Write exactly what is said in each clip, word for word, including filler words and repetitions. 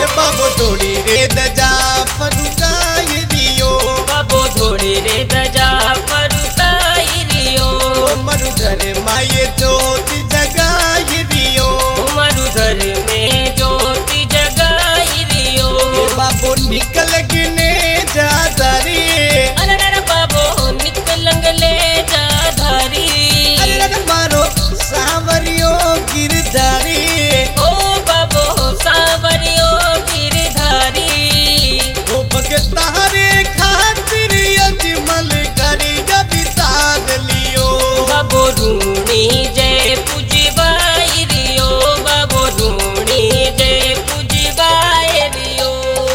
बाबो थोड़ी रे दजा परुकाई दियो, बाबो थोड़ी रे दजा परुकाई दियो, मरु घर माये ज्योति जगाई दियो, मरु घर में ज्योति जगाई दियो। बाबो निकल गिने जा धारी, अरे अरे बाबो निकलंग ले जा धारी, अरे मारो सावरियो गिरधारी, ओ बाबो सावरियो गिरधारी, ओ भगता रे खातिर अजमल करी जब साध लियो, बाबो रूणी जय पूजवाई रियो, बाबो रूणी जय पूजवाई रियो।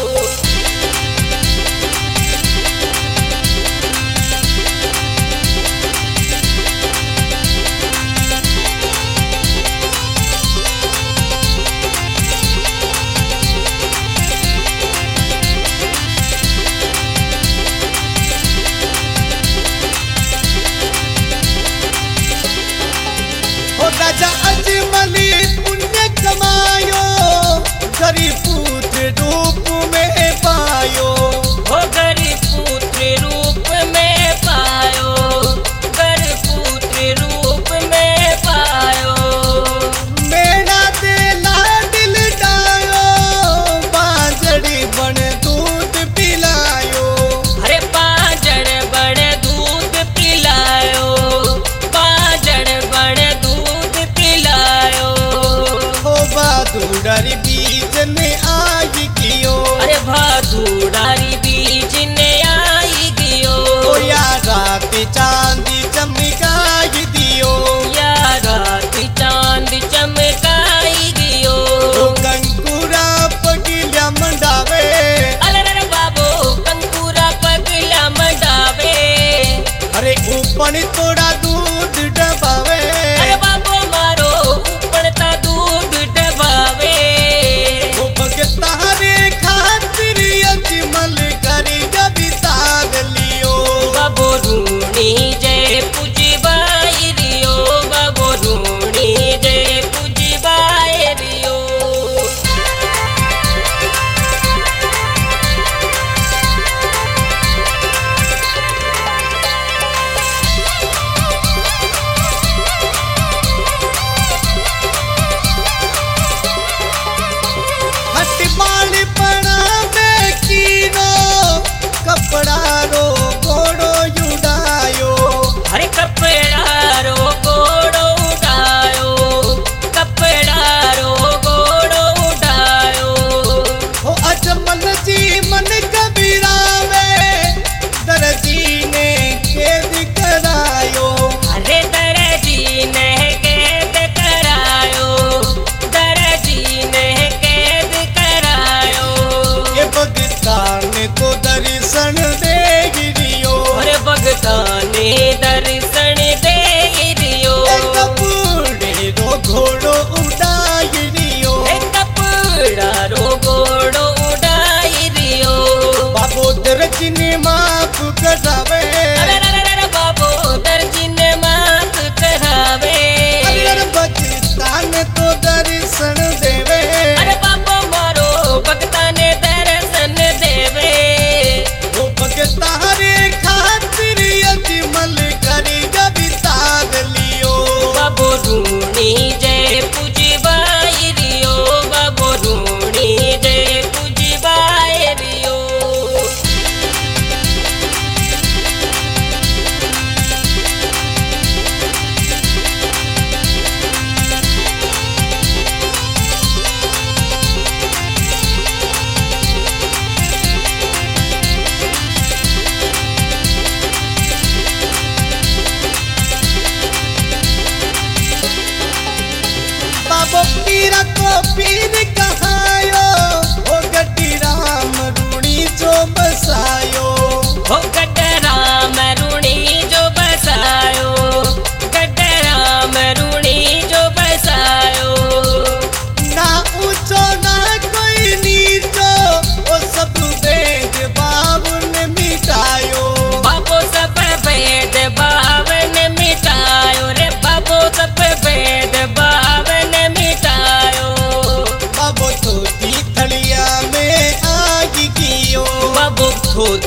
राजा अजमली पुण्य कमायो, गरीब पुत्र रूप में पायो, हो गरीब पुत्र रूप में पायो, गरीब पुत्र रूप में पायो, मेरा दिला दिल डायो, बांजड़ी बन दूध पिलायो, अरे बाजड़ बड़ दूध पिलायो, बाजड़ बड़ दूध पिलायो, हो बहादुरारी बीज ने आई कियो, अरे भादुड़ारी बीज ने आई गियो, ओ या रात चांदी चमकाई दियो, या रात चांद चमकाई गियो, ओ कंकुरा पगिल्या मंडावे, अरे बाबो कंकुरा पगला मंडावे, अरे ऊपर थोड़ा दूध डबावे, अरे बाबो मारो ऊपड़ता दूध डबावे, ओ भगता रे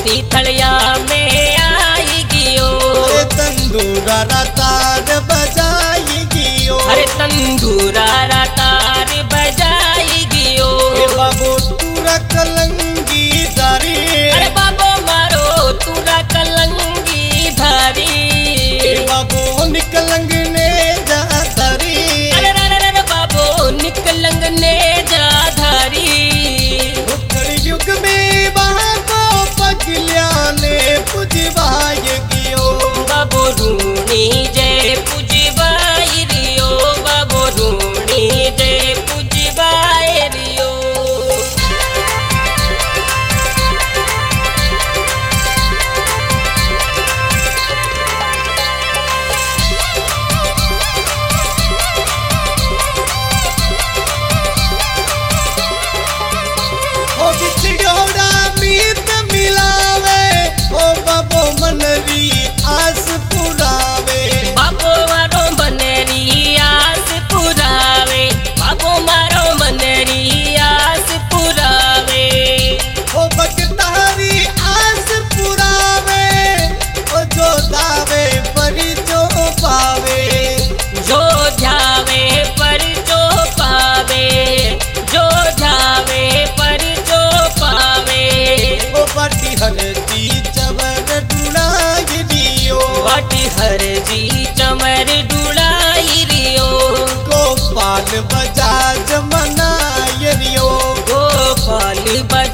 मोती थड़िया में आई गियो। अरे तंदूरा रा तार बजाई गियो। अरे तंदूरा रा तार बजाई गियो। ए बाबू तूरा कलंगी दारी। अरे बाबो मारो तूरा कलंगी धारी। ए बाबू निकलंग ने जा धारी। अरे रे रे रे बाबो निकलंग ने जा धारी। युग में बाबो पगलिया ने पुजवाय गियो। बाबो रूणी जय पुजवाई रियो। बाबो रूणी जय पुजवाई रियो। ओ बिछड़ोड़ा मीत मिलावे। ओ बाबो मनरी आस पुरावे। बाबो मारो मनरी आस पुरावे। बाबो मारो मनरी आस पुरावे। ओ बकतारी आस पुरावे। ओ जो दावे पर जो पावे। जो जावे पर जो पावे। जो जावे पर जो पावे। ओ बाटी हरती चवर डुड़ाई दियो। बाटी हर जी चमर डुड़ाई रियो। गोपाल बजाज मनाय रियो। गोपाल